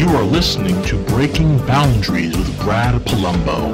You are listening to Breaking Boundaries with Brad Palumbo.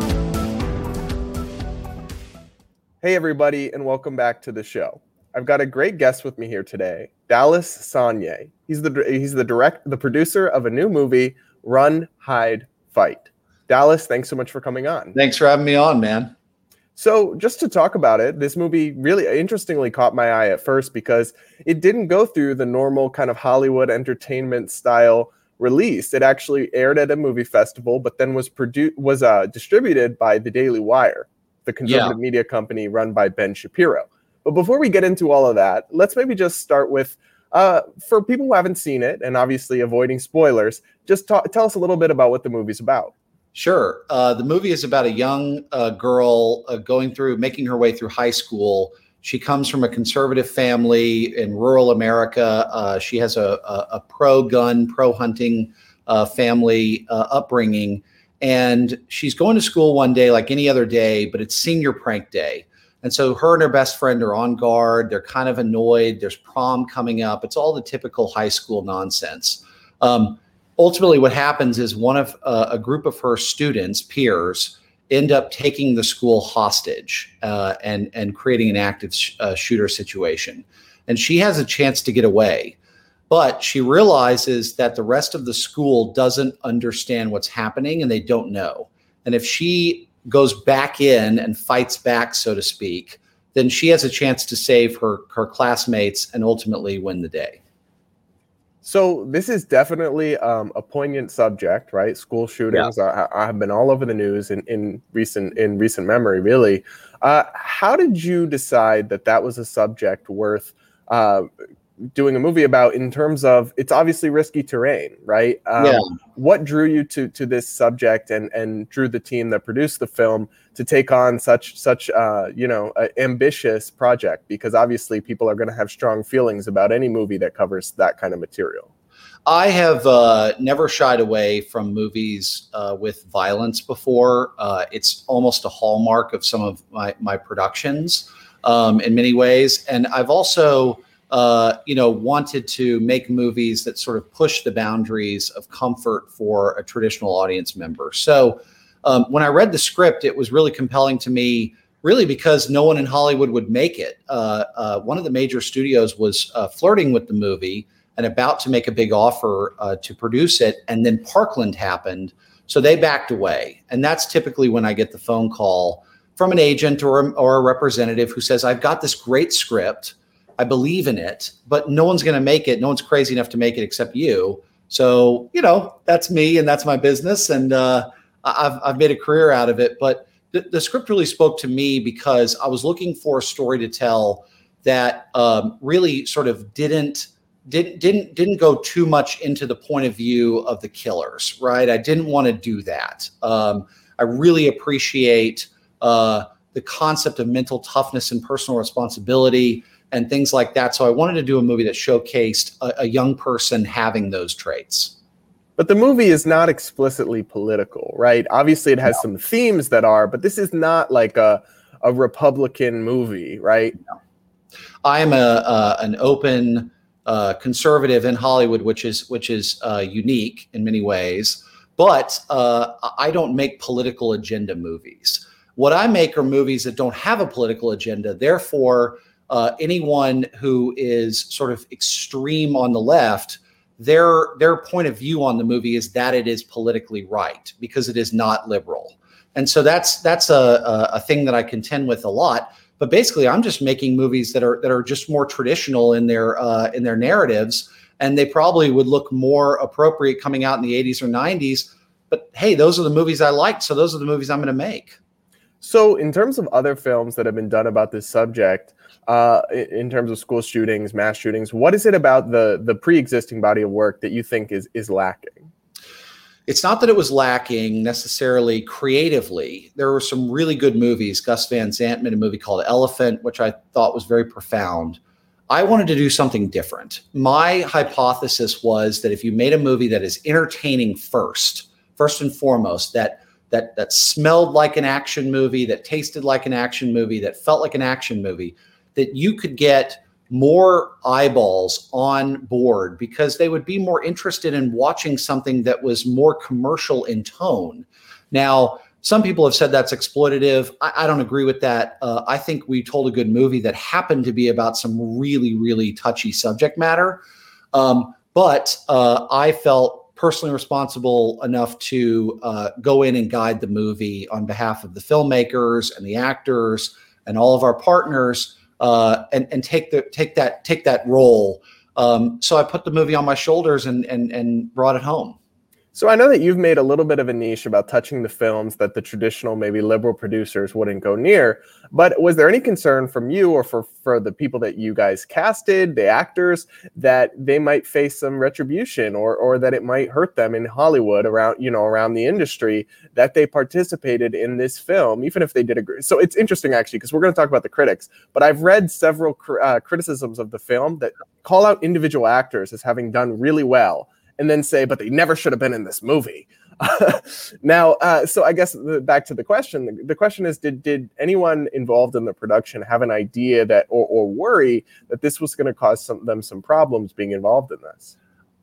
Hey everybody, and welcome back to the show. I've got a great guest with me here today, Dallas Sonye. He's the producer of a new movie, Run, Hide, Fight. Dallas, thanks so much for coming on. Thanks for having me on, man. So just to talk about it, this movie really interestingly caught my eye at first because it didn't go through the normal kind of Hollywood entertainment style release. It actually aired at a movie festival, but then was distributed by The Daily Wire, the conservative media company run by Ben Shapiro. But before we get into all of that, let's maybe just start with, for people who haven't seen it, and obviously avoiding spoilers, just tell us a little bit about what the movie's about. Sure. The movie is about a young girl making her way through high school. She comes from a conservative family in rural America. She has a pro-gun, pro-hunting family upbringing. And she's going to school one day like any other day, but it's senior prank day. And so her and her best friend are on guard. They're kind of annoyed. There's prom coming up. It's all the typical high school nonsense. Ultimately, what happens is a group of her students, peers, end up taking the school hostage and creating an active shooter situation. And she has a chance to get away. But she realizes that the rest of the school doesn't understand what's happening and they don't know. And if she goes back in and fights back, so to speak, then she has a chance to save her classmates and ultimately win the day. So this is definitely a poignant subject, right? School shootings have been all over the news in recent memory, really. How did you decide that was a subject worth doing a movie about, in terms of it's obviously risky terrain, right? What drew you to this subject and drew the team that produced the film to take on such ambitious project? Because obviously people are going to have strong feelings about any movie that covers that kind of material. I have never shied away from movies with violence before. It's almost a hallmark of some of my productions in many ways. And I've also wanted to make movies that sort of push the boundaries of comfort for a traditional audience member. So when I read the script, it was really compelling to me, really because no one in Hollywood would make it. One of the major studios was flirting with the movie and about to make a big offer to produce it. And then Parkland happened. So they backed away. And that's typically when I get the phone call from an agent or a representative who says, I've got this great script. I believe in it, but no one's going to make it. No one's crazy enough to make it except you. So, that's me and that's my business. And I've made a career out of it. But the script really spoke to me because I was looking for a story to tell that really sort of didn't go too much into the point of view of the killers, right? I didn't want to do that. I really appreciate the concept of mental toughness and personal responsibility and things like that. So I wanted to do a movie that showcased a young person having those traits. But the movie is not explicitly political, right? Obviously, it has some themes that are, but this is not like a Republican movie, right? No. I am an open conservative in Hollywood, which is unique in many ways. But I don't make political agenda movies. What I make are movies that don't have a political agenda. Therefore, anyone who is sort of extreme on the left, their point of view on the movie is that it is politically right because it is not liberal. And so that's a thing that I contend with a lot. But basically, I'm just making movies that are just more traditional in their narratives, and they probably would look more appropriate coming out in the 80s or 90s. But hey, those are the movies I liked, so those are the movies I'm going to make. So in terms of other films that have been done about this subject, in terms of school shootings, mass shootings, what is it about the pre-existing body of work that you think is lacking? It's not that it was lacking necessarily creatively. There were some really good movies. Gus Van Sant made a movie called Elephant, which I thought was very profound. I wanted to do something different. My hypothesis was that if you made a movie that is entertaining first and foremost, that smelled like an action movie, that tasted like an action movie, that felt like an action movie, that you could get more eyeballs on board because they would be more interested in watching something that was more commercial in tone. Now, some people have said that's exploitative. I don't agree with that. I think we told a good movie that happened to be about some really, really touchy subject matter. But I felt personally responsible enough to go in and guide the movie on behalf of the filmmakers and the actors and all of our partners, and take that role. So I put the movie on my shoulders and brought it home. So I know that you've made a little bit of a niche about touching the films that the traditional, maybe liberal producers wouldn't go near. But was there any concern from you or for the people that you guys casted, the actors, that they might face some retribution or that it might hurt them in Hollywood around the industry that they participated in this film, even if they did agree? So it's interesting, actually, because we're going to talk about the critics. But I've read several criticisms of the film that call out individual actors as having done really well, and then say, but they never should have been in this movie. Now, so I guess back to the question. The question is, did anyone involved in the production have an idea that or worry that this was going to cause them some problems being involved in this?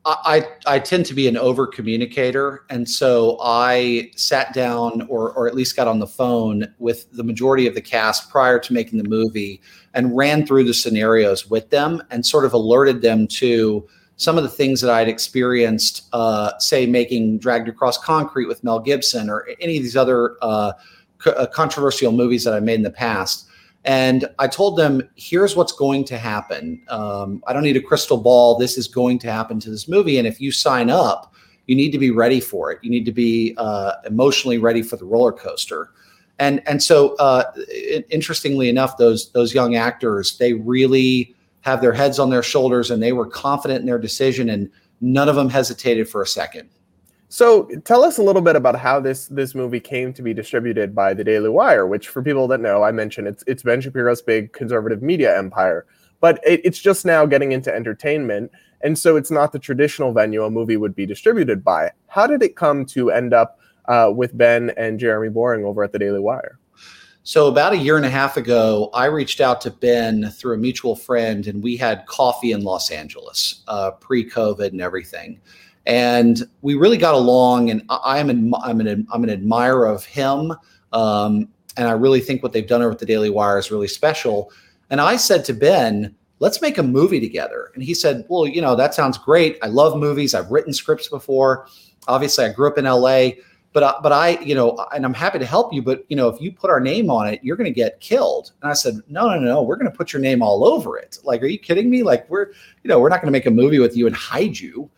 I tend to be an over communicator. And so I sat down or at least got on the phone with the majority of the cast prior to making the movie and ran through the scenarios with them and sort of alerted them to some of the things that I'd experienced, say making Dragged Across Concrete with Mel Gibson or any of these other controversial movies that I made in the past. And I told them, here's what's going to happen. I don't need a crystal ball. This is going to happen to this movie. And if you sign up, you need to be ready for it. You need to be emotionally ready for the roller coaster. And so interestingly enough, those young actors, they really have their heads on their shoulders and they were confident in their decision and none of them hesitated for a second. So tell us a little bit about how this movie came to be distributed by the Daily Wire, which for people that know, I mentioned it's Ben Shapiro's big conservative media empire, but it's just now getting into entertainment. And so it's not the traditional venue a movie would be distributed by. How did it come to end up with Ben and Jeremy Boring over at the Daily Wire? So about a year and a half ago, I reached out to Ben through a mutual friend, and we had coffee in Los Angeles, pre-COVID and everything. And we really got along, and I'm an admirer of him, and I really think what they've done over at the Daily Wire is really special. And I said to Ben, let's make a movie together. And he said, well, that sounds great. I love movies. I've written scripts before. Obviously, I grew up in LA. But I, and I'm happy to help you, but, if you put our name on it, you're going to get killed. And I said, no, we're going to put your name all over it. Like, are you kidding me? Like, we're not going to make a movie with you and hide you.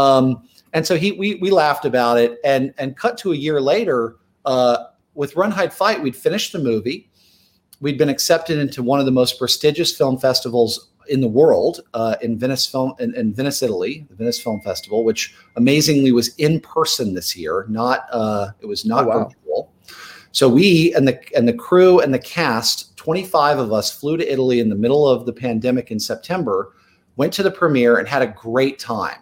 And so we laughed about it and cut to a year later, with Run, Hide, Fight, we'd finished the movie. We'd been accepted into one of the most prestigious film festivals in the world, in Venice, Italy, the Venice Film Festival, which amazingly was in person this year. It was not virtual. So we and the crew and the cast, 25 of us, flew to Italy in the middle of the pandemic in September, went to the premiere and had a great time.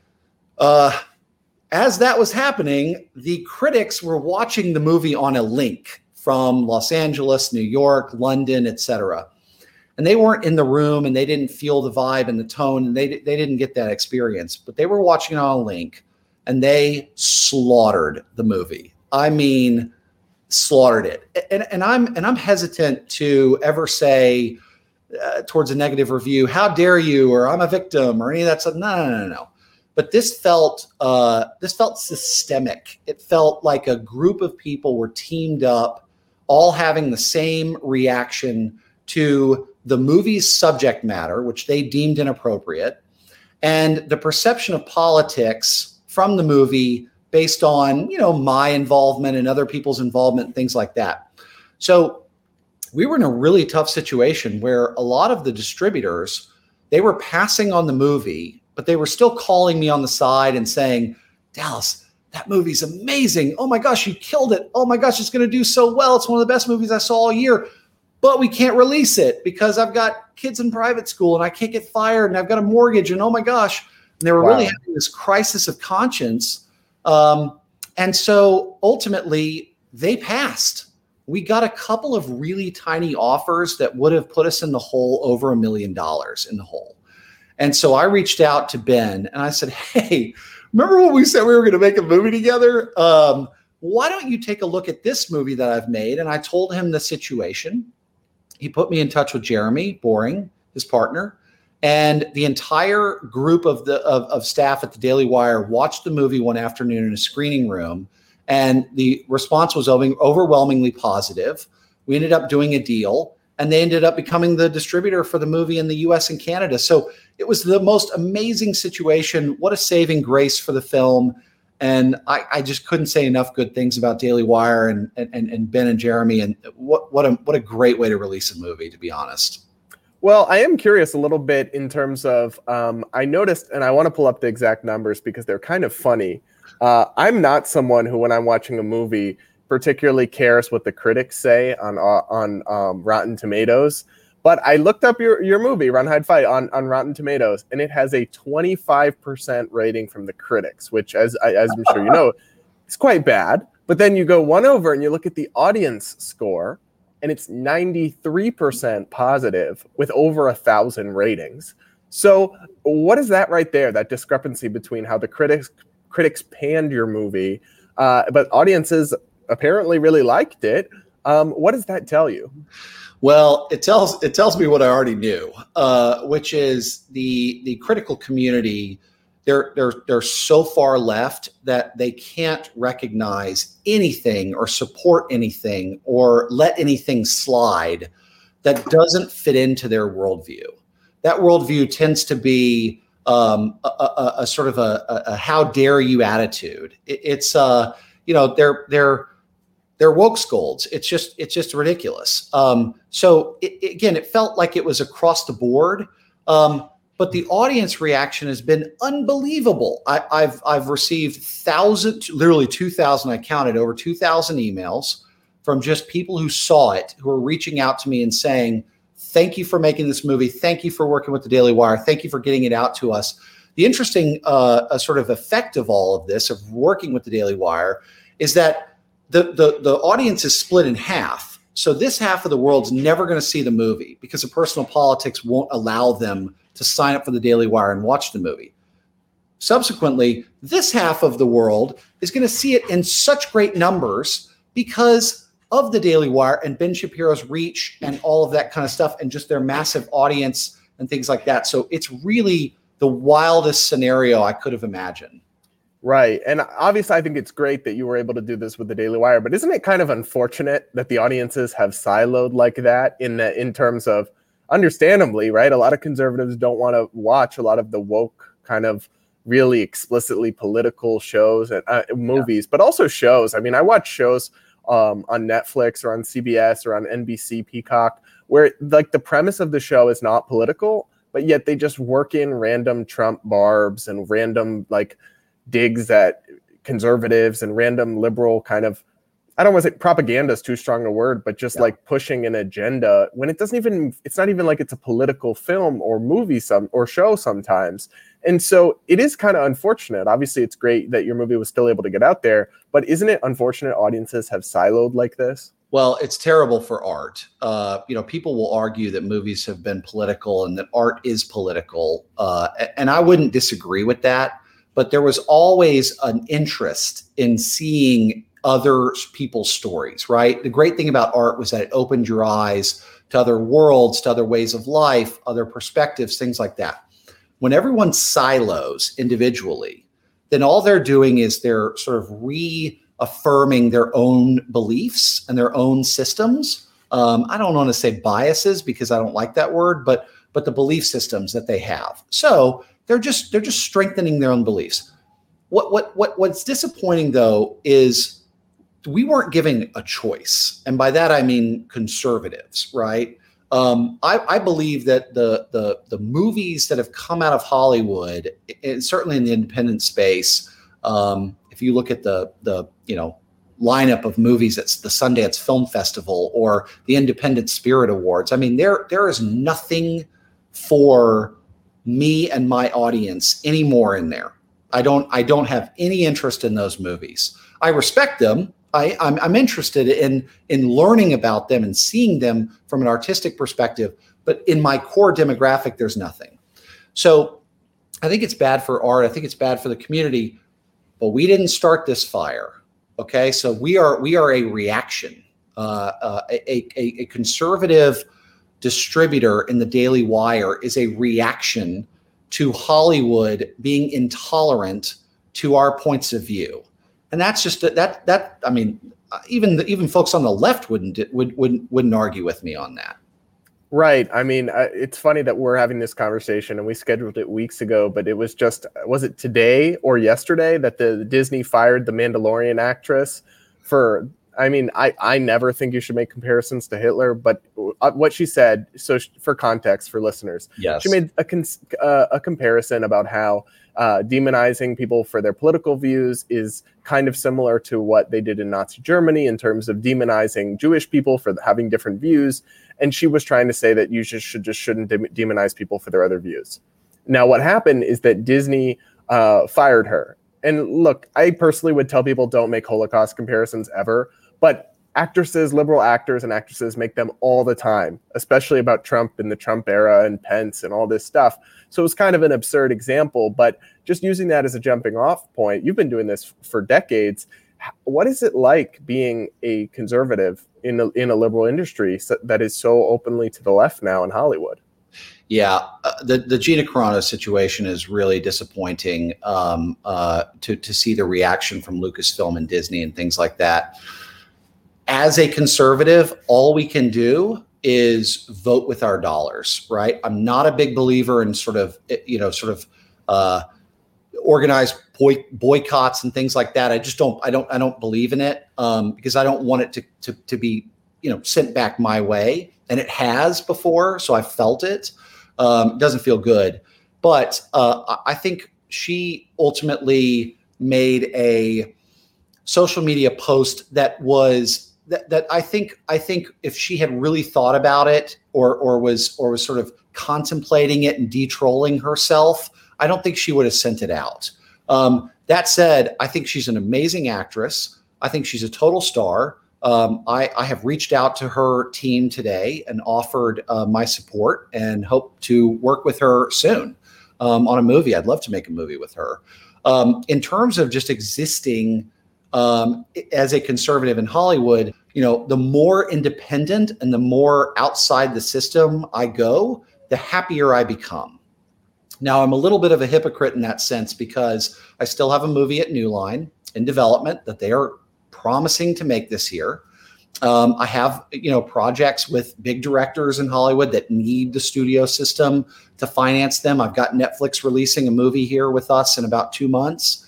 As that was happening, the critics were watching the movie on a link from Los Angeles, New York, London, etc. And they weren't in the room and they didn't feel the vibe and the tone and they didn't get that experience, but they were watching it on a link and they slaughtered the movie. I mean, slaughtered it. And I'm hesitant to ever say towards a negative review, how dare you, or I'm a victim or any of that stuff. No. But this felt systemic. It felt like a group of people were teamed up, all having the same reaction to the movie's subject matter, which they deemed inappropriate, and the perception of politics from the movie based on, my involvement and other people's involvement, things like that. So we were in a really tough situation where a lot of the distributors, they were passing on the movie, but they were still calling me on the side and saying, Dallas, that movie's amazing. Oh my gosh, you killed it. Oh my gosh, it's going to do so well. It's one of the best movies I saw all year. But we can't release it because I've got kids in private school and I can't get fired and I've got a mortgage and oh my gosh. And they were really having this crisis of conscience. And so ultimately they passed. we got a couple of really tiny offers that would have put us in the hole, over $1 million in the hole. And so I reached out to Ben and I said, hey, remember when we said we were going to make a movie together? Why don't you take a look at this movie that I've made? And I told him the situation. He put me in touch with Jeremy Boring, his partner, and the entire group of staff at the Daily Wire watched the movie one afternoon in a screening room. And the response was overwhelmingly positive. We ended up doing a deal, and they ended up becoming the distributor for the movie in the US and Canada. So it was the most amazing situation. What a saving grace for the film. And I just couldn't say enough good things about Daily Wire and Ben and Jeremy. And what a great way to release a movie, to be honest. Well, I am curious a little bit in terms of, I noticed, and I want to pull up the exact numbers because they're kind of funny. I'm not someone who, when I'm watching a movie, particularly cares what the critics say on Rotten Tomatoes. But I looked up your movie, Run, Hide, Fight, on Rotten Tomatoes, and it has a 25% rating from the critics, which, as I'm sure you know, is quite bad. But then you go one over and you look at the audience score, and it's 93% positive with over 1,000 ratings. So what is that right there, that discrepancy between how the critics panned your movie, but audiences apparently really liked it? What does that tell you? Well, it tells me what I already knew, which is the critical community. They're so far left that they can't recognize anything or support anything or let anything slide that doesn't fit into their worldview. That worldview tends to be a sort of a how dare you attitude. It's they're woke scolds. It's just ridiculous. So again, it felt like it was across the board. But the audience reaction has been unbelievable. I've received literally 2,000. I counted over 2,000 emails from just people who saw it, who are reaching out to me and saying, "Thank you for making this movie. Thank you for working with the Daily Wire. Thank you for getting it out to us." The interesting sort of effect of all of this, of working with the Daily Wire, is that the audience is split in half. So this half of the world's never going to see the movie because of personal politics won't allow them to sign up for the Daily Wire and watch the movie. Subsequently, this half of the world is going to see it in such great numbers because of the Daily Wire and Ben Shapiro's reach and all of that kind of stuff and just their massive audience and things like that. So it's really the wildest scenario I could have imagined. Right. And obviously, I think it's great that you were able to do this with the Daily Wire, but isn't it kind of unfortunate that the audiences have siloed like that in terms of, understandably, right? A lot of conservatives don't want to watch a lot of the woke kind of really explicitly political shows and movies, but also shows. I mean, I watch shows on Netflix or on CBS or on NBC Peacock where like the premise of the show is not political, but yet they just work in random Trump barbs and random like digs at conservatives and random liberal kind of, I don't want to say propaganda is too strong a word, but just like pushing an agenda when it's not even like it's a political film or movie or show sometimes. And so it is kind of unfortunate. Obviously, it's great that your movie was still able to get out there, but isn't it unfortunate audiences have siloed like this? Well, it's terrible for art. People will argue that movies have been political and that art is political. And I wouldn't disagree with that, but there was always an interest in seeing other people's stories, right? The great thing about art was that it opened your eyes to other worlds, to other ways of life, other perspectives, things like that. When everyone silos individually, then all they're doing is they're sort of reaffirming their own beliefs and their own systems. I don't want to say biases because I don't like that word, but the belief systems that they have. So they're just strengthening their own beliefs. What's disappointing though is we weren't given a choice. And by that, I mean conservatives, right? I believe that the movies that have come out of Hollywood, and certainly in the independent space, if you look at the lineup of movies at the Sundance Film Festival or the Independent Spirit Awards, I mean, there is nothing for me and my audience anymore in there. I don't have any interest in those movies. I respect them. I'm interested in learning about them and seeing them from an artistic perspective, but in my core demographic, there's nothing. So I think it's bad for art. I think it's bad for the community, but we didn't start this fire. Okay, so we are a reaction. A conservative distributor in the Daily Wire is a reaction to Hollywood being intolerant to our points of view. And that's just that. I mean, even folks on the left wouldn't argue with me on that. Right. I mean, it's funny that we're having this conversation and we scheduled it weeks ago, but it was it today or yesterday that the Disney fired the Mandalorian actress for. I mean, I never think you should make comparisons to Hitler, but what she said. So for context for listeners, yes, she made a comparison about how demonizing people for their political views is kind of similar to what they did in Nazi Germany in terms of demonizing Jewish people for having different views. And she was trying to say that you shouldn't demonize people for their other views. Now, what happened is that Disney fired her. And look, I personally would tell people don't make Holocaust comparisons ever, but liberal actors and actresses make them all the time, especially about Trump and the Trump era and Pence and all this stuff. So it was kind of an absurd example, but just using that as a jumping off point, you've been doing this for decades. What is it like being a conservative in a liberal industry that is so openly to the left now in Hollywood? Yeah, the Gina Carano situation is really disappointing to see the reaction from Lucasfilm and Disney and things like that. As a conservative, all we can do is vote with our dollars, right? I'm not a big believer in sort of organized boycotts and things like that. I don't believe in it because I don't want it to be, sent back my way. And it has before, so I felt it. It doesn't feel good. But I think she ultimately made a social media post that was that I think if she had really thought about it or was sort of contemplating it and de-trolling herself, I don't think she would have sent it out. That said, I think she's an amazing actress. I think she's a total star. I have reached out to her team today and offered my support and hope to work with her soon on a movie. I'd love to make a movie with her. In terms of just existing as a conservative in Hollywood, the more independent and the more outside the system I go, the happier I become. Now, I'm a little bit of a hypocrite in that sense because I still have a movie at New Line in development that they are promising to make this year. I have, projects with big directors in Hollywood that need the studio system to finance them. I've got Netflix releasing a movie here with us in about 3 months.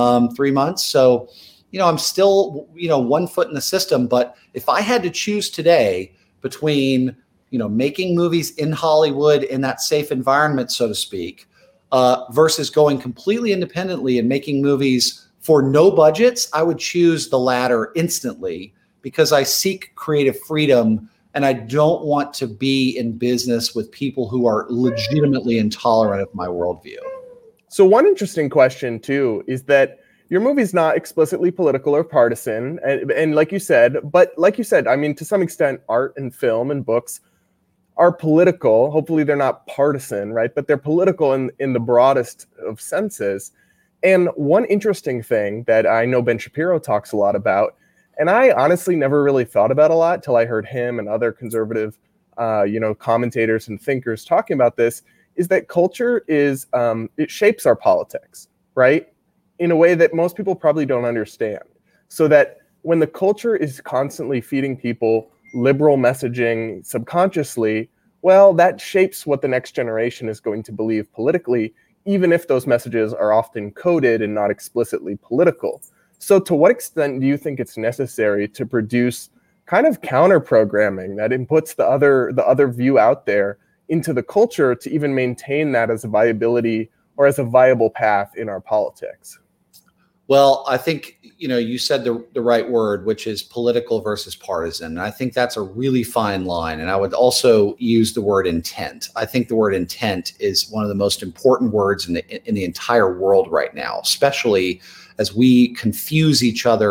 So, I'm still, 1 foot in the system. But if I had to choose today between, making movies in Hollywood in that safe environment, so to speak, versus going completely independently and making movies for no budgets, I would choose the latter instantly because I seek creative freedom and I don't want to be in business with people who are legitimately intolerant of my worldview. So one interesting question too is that your movie's not explicitly political or partisan, and like you said, I mean, to some extent, art and film and books are political. Hopefully they're not partisan, right? But they're political in the broadest of senses. And one interesting thing that I know Ben Shapiro talks a lot about, and I honestly never really thought about a lot till I heard him and other conservative, commentators and thinkers talking about this, is that culture is, it shapes our politics, right? In a way that most people probably don't understand. So that when the culture is constantly feeding people liberal messaging subconsciously, well, that shapes what the next generation is going to believe politically, even if those messages are often coded and not explicitly political. So to what extent do you think it's necessary to produce kind of counter programming that inputs the other view out there into the culture to even maintain that as a viability or as a viable path in our politics? Well, I think, you said the right word, which is political versus partisan. And I think that's a really fine line. And I would also use the word intent. I think the word intent is one of the most important words in the entire world right now, especially as we confuse each other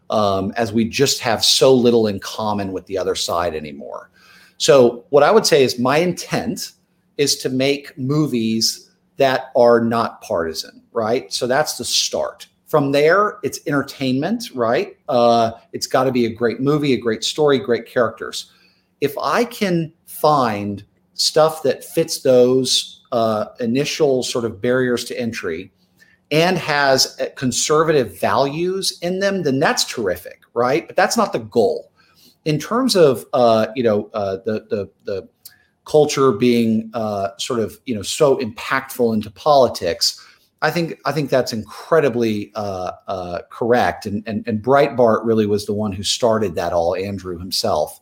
as we just have so little in common with the other side anymore. So what I would say is my intent is to make movies that are not partisan, right? So that's the start. From there, it's entertainment, right? It's got to be a great movie, a great story, great characters. If I can find stuff that fits those initial sort of barriers to entry and has conservative values in them, then that's terrific, right? But that's not the goal. In terms of the culture being sort of so impactful into politics, I think that's incredibly correct. And Breitbart really was the one who started that all, Andrew himself.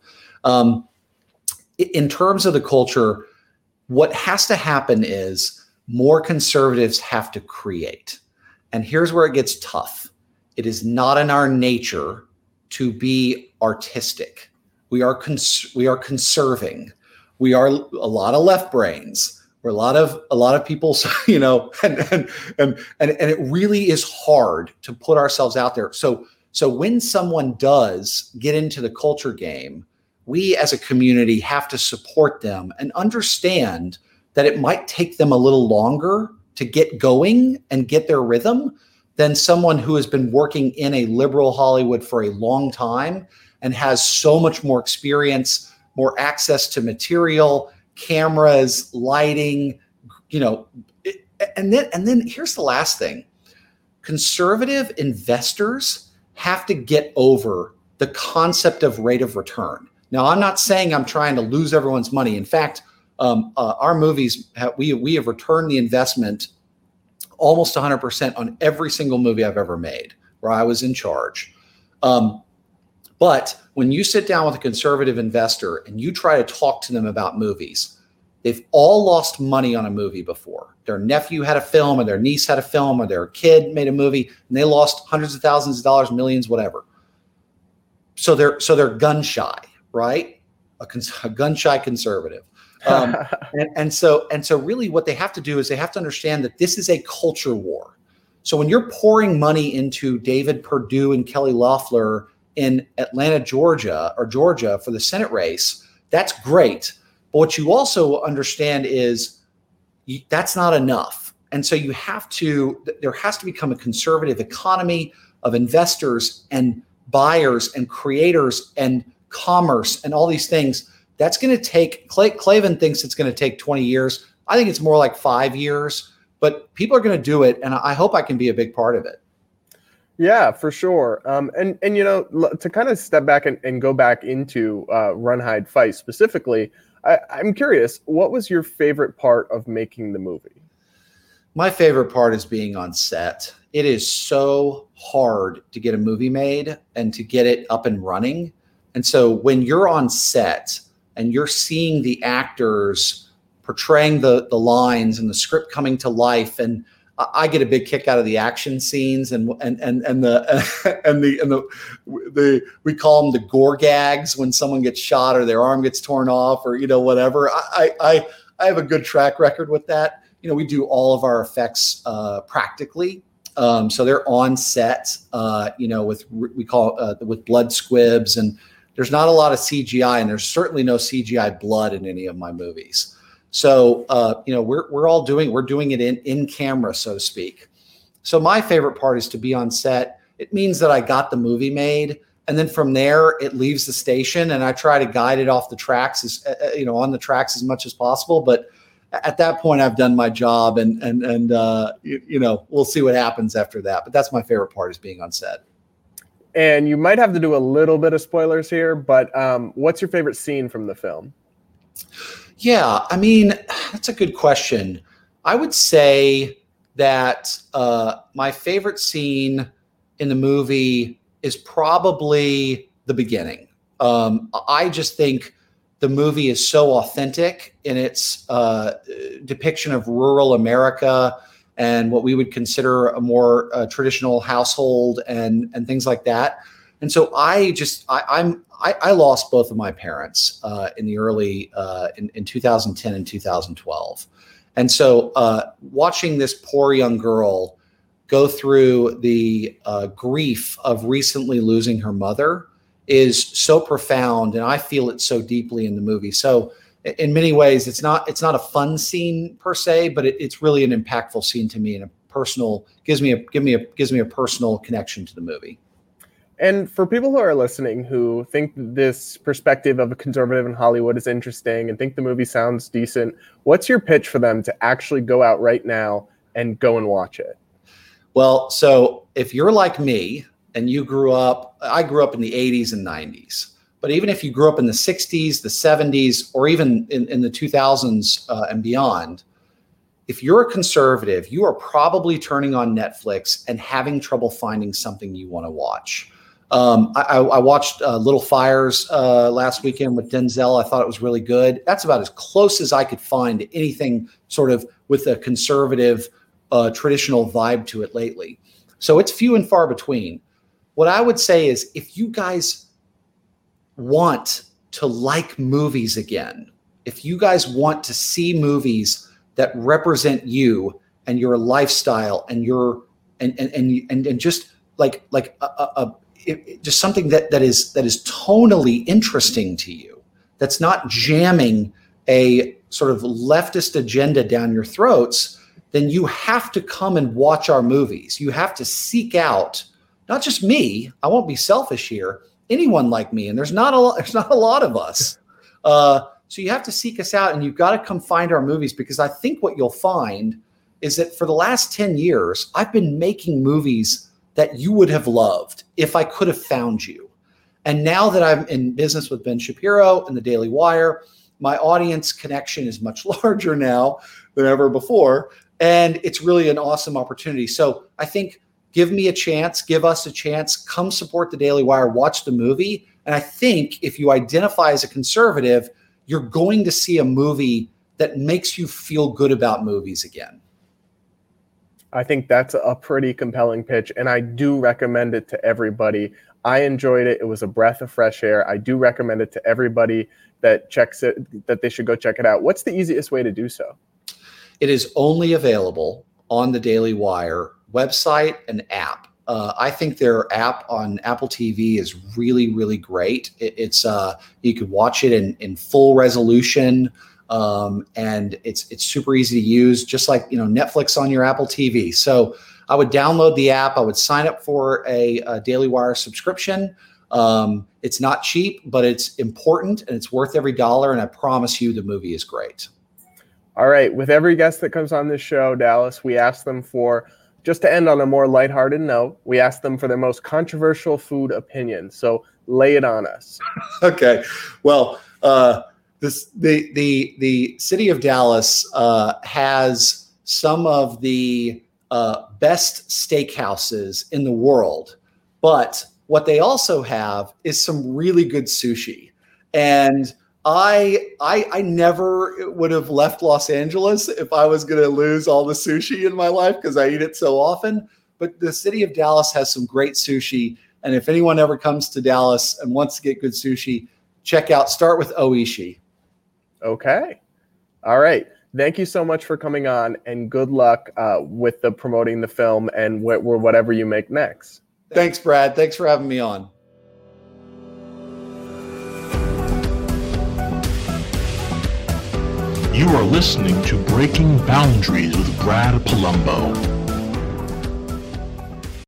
In terms of the culture, what has to happen is more conservatives have to create. And here's where it gets tough. It is not in our nature to be artistic. We are conserving. We are a lot of left brains. We're a lot of people, and it really is hard to put ourselves out there. So when someone does get into the culture game, we as a community have to support them and understand that it might take them a little longer to get going and get their rhythm than someone who has been working in a liberal Hollywood for a long time and has so much more experience, more access to material, cameras, lighting, and then here's the last thing. Conservative investors have to get over the concept of rate of return. Now, I'm not saying I'm trying to lose everyone's money. In fact, our movies, we have returned the investment almost 100% on every single movie I've ever made where I was in charge. But when you sit down with a conservative investor and you try to talk to them about movies, they've all lost money on a movie before. Their nephew had a film, or their niece had a film, or their kid made a movie, and they lost hundreds of thousands of dollars, millions, whatever. So they're gun shy, right? A gun shy conservative. And so really what they have to do is they have to understand that this is a culture war. So when you're pouring money into David Perdue and Kelly Loeffler in Atlanta, Georgia for the Senate race, that's great. But what you also understand is that's not enough. And so there has to become a conservative economy of investors and buyers and creators and commerce and all these things. That's going to take, Klavan thinks it's going to take 20 years. I think it's more like 5 years, but people are going to do it. And I hope I can be a big part of it. Yeah, for sure. And to kind of step back and go back into Run, Hide, Fight specifically, I'm curious, what was your favorite part of making the movie? My favorite part is being on set. It is so hard to get a movie made and to get it up and running. And so when you're on set and you're seeing the actors portraying the lines and the script coming to life, and I get a big kick out of the action scenes and the we call them the gore gags when someone gets shot or their arm gets torn off or whatever. I have a good track record with that. We do all of our effects practically, so they're on set. With we call with blood squibs, and there's not a lot of CGI, and there's certainly no CGI blood in any of my movies. So, we're doing it in camera, so to speak. So my favorite part is to be on set. It means that I got the movie made. And then from there, it leaves the station and I try to guide it off the tracks on the tracks as much as possible. But at that point I've done my job and we'll see what happens after that. But that's my favorite part, is being on set. And you might have to do a little bit of spoilers here, but what's your favorite scene from the film? Yeah, that's a good question. I would say that my favorite scene in the movie is probably the beginning. I just think the movie is so authentic in its depiction of rural America and what we would consider a more traditional household and things like that. And so I lost both of my parents in the early in 2010 and 2012. And so watching this poor young girl go through the grief of recently losing her mother is so profound, and I feel it so deeply in the movie. So in many ways, it's not a fun scene per se, but it's really an impactful scene to me, and a personal gives me a personal connection to the movie. And for people who are listening who think this perspective of a conservative in Hollywood is interesting and think the movie sounds decent, what's your pitch for them to actually go out right now and go and watch it? Well, so if you're like me and I grew up in the 80s and 90s, but even if you grew up in the 60s, the 70s, or even in the 2000s and beyond, if you're a conservative, you are probably turning on Netflix and having trouble finding something you want to watch. I watched Little Fires last weekend with Denzel. I thought it was really good. That's about as close as I could find to anything sort of with a conservative, traditional vibe to it lately. So it's few and far between. What I would say is, if you guys want to like movies again, if you guys want to see movies that represent you and your lifestyle and your and just like just something that is tonally interesting to you, that's not jamming a sort of leftist agenda down your throats, then you have to come and watch our movies. You have to seek out, not just me, I won't be selfish here, anyone like me, and there's not a lot of us. So you have to seek us out, and you've got to come find our movies, because I think what you'll find is that for the last 10 years, I've been making movies that you would have loved if I could have found you. And now that I'm in business with Ben Shapiro and the Daily Wire, my audience connection is much larger now than ever before. And it's really an awesome opportunity. So I think give me a chance, give us a chance, come support the Daily Wire, watch the movie. And I think if you identify as a conservative, you're going to see a movie that makes you feel good about movies again. I think that's a pretty compelling pitch, and I do recommend it to everybody. I enjoyed it. It was a breath of fresh air. I do recommend it to everybody that checks it, that they should go check it out. What's the easiest way to do so? It is only available on the Daily Wire website and app. I think their app on Apple TV is really, really great. It's you can watch it in full resolution, and it's super easy to use, just like Netflix on your Apple TV. So I would download the app. I would sign up for a Daily Wire subscription. It's not cheap, but it's important, and it's worth every dollar. And I promise you, the movie is great. All right. With every guest that comes on this show, Dallas, we ask them for, just to end on a more lighthearted note, we ask them for their most controversial food opinion. So lay it on us. Okay. Well, the city of Dallas has some of the best steakhouses in the world, but what they also have is some really good sushi. And I never would have left Los Angeles if I was going to lose all the sushi in my life, because I eat it so often. But the city of Dallas has some great sushi. And if anyone ever comes to Dallas and wants to get good sushi, start with Oishi. Okay. All right. Thank you so much for coming on, and good luck with the promoting the film and whatever you make next. Thanks, Brad. Thanks for having me on. You are listening to Breaking Boundaries with Brad Palumbo.